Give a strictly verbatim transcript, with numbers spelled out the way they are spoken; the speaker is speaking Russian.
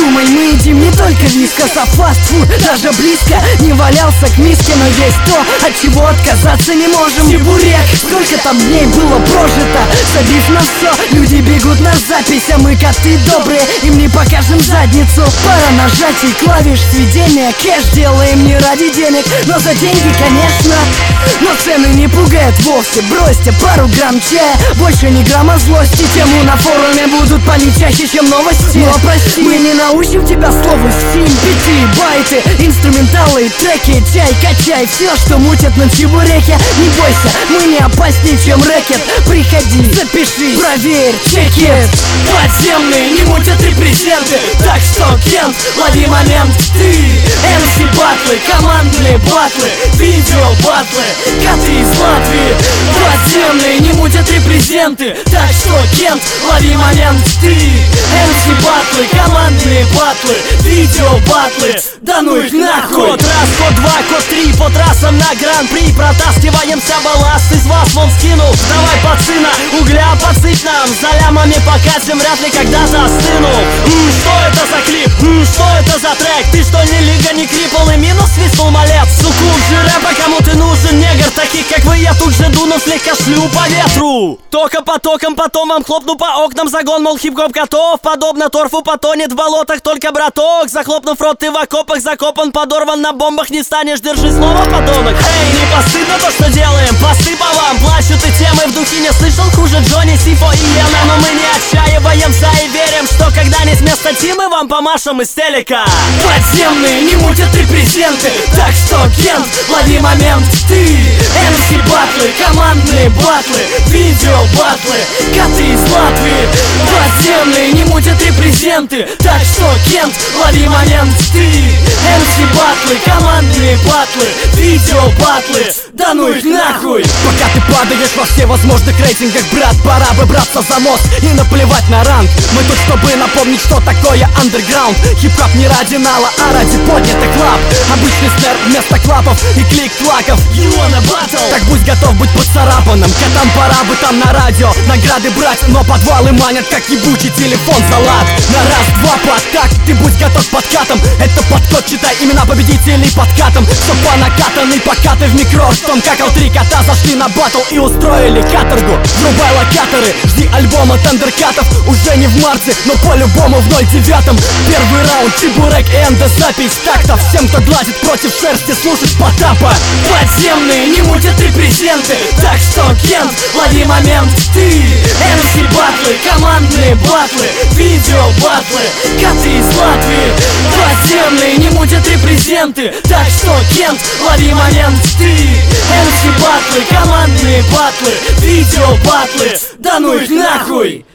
думай, мы едим не только вискас, а фастфуд даже близко не валялся к миске. Но есть то, от чего отказаться не можем. Чебурек, сколько там дней было прожито, забив на все, люди бегут на запись. А мы коты добрые, им не покажем задницу. Пара нажатий клавиш сведения, кэш делаем не ради денег, но за деньги, конечно. Но цены не пугают вовсе, бросьте пару грамм чая, больше ни грамма злости. Тему на форуме будут палить чаще, чем новости. Но прости, мы не научим тебя слову стиль. Пяти байты, инструменталы, треки, чай, качай, все, что мутят на чебуреке. Не бойся, мы не опаснее, чем рэкет. Приходи, запиши, проверь, чекет. Подземные не мутят репрезенты, так что, Кент, лови момент. Ты, эм си батлы, командные батлы, видео батлы, коты из Латвии. Подземные не мутят репрезенты, так что, Кент, лови момент. Ты, эм си батлы, командные батлы, видео батлы, да ну их нахуй. Код раз, код два, код три, по трассам на гран-при протаскиваемся, балласт из вас вон скинул. Давай, пацана, угля подсыпь нам, за лямами покатим, вряд ли когда-то остыну. Ммм, что это за клип? Ммм, что это за трек? Ты что, не лига, не крипл и минус свистнул малец? Суккуб же рэпа, кому ты нужен, негр? Таких как вы я тут же дуну, слегка шлю по ветру. Током потоком, потом вам хлопну по окнам загон, мол, хип-хоп готов. Подобно торфу потонет в болотах только браток. Захлопнув рот, ты в окопах закопан, подорван на бомбах, не станешь, держи снова, подонок. Эй, не постыдно то, что делаем, посты по вам, плачут и темы в духе, не слышал хуже Джонни, Сифо и Йена. Но мы не отчаиваемся и верим, что когда-нибудь вместо Тимы вам помашем из телека. Подземные не мутят репрезенты, так что, Кент, лови момент. Ты, эм си батлы, командные батлы, видео батлы, коты из Латвии. Подземные не мутят репрезенты, так что, Кент, лови момент. Ты, эм си батлы, командные батлы, видео батлы, да ну их нахуй. Пока ты падаешь во все возможных рейтингах, брат, пора бы браться за мост и наплевать на ранг. Мы тут, чтобы напомнить, что такое андерграунд. Хип-хоп не ради нала, а ради поднятых лап. Обычный снэр вместо клапов и клик-клаков. You wanna battle? Так будь готов быть поцарапанным. Котам пора бы там на радио награды брать, но подвалы манят, как ебучий телефон за лад. На раз-два под так, ты будь готов подкатом. Это подход, читай имена победителей подкатом. Чтоб по накатанной покаты в микро, том какал три кота зашли на батл и устроили каторгу. Врубай локаторы, жди альбома Тандеркатов. Уже не в марте, но по-любому в ноль девятом. Первый раунд, чебурек и эндозапись тактов. Всем, кто гладит против шерсти, слушать Потапа. Подземные не мутят репрезенты, так что, Кент, лови момент. Ты, эм си батлы, командные батлы, видео батлы, коты из Латвии. Подземные не мутят репрезенты, так что, Кент, лови момент. Ты, эм си батлы, командные батлы, видео батлы, да ну их нахуй.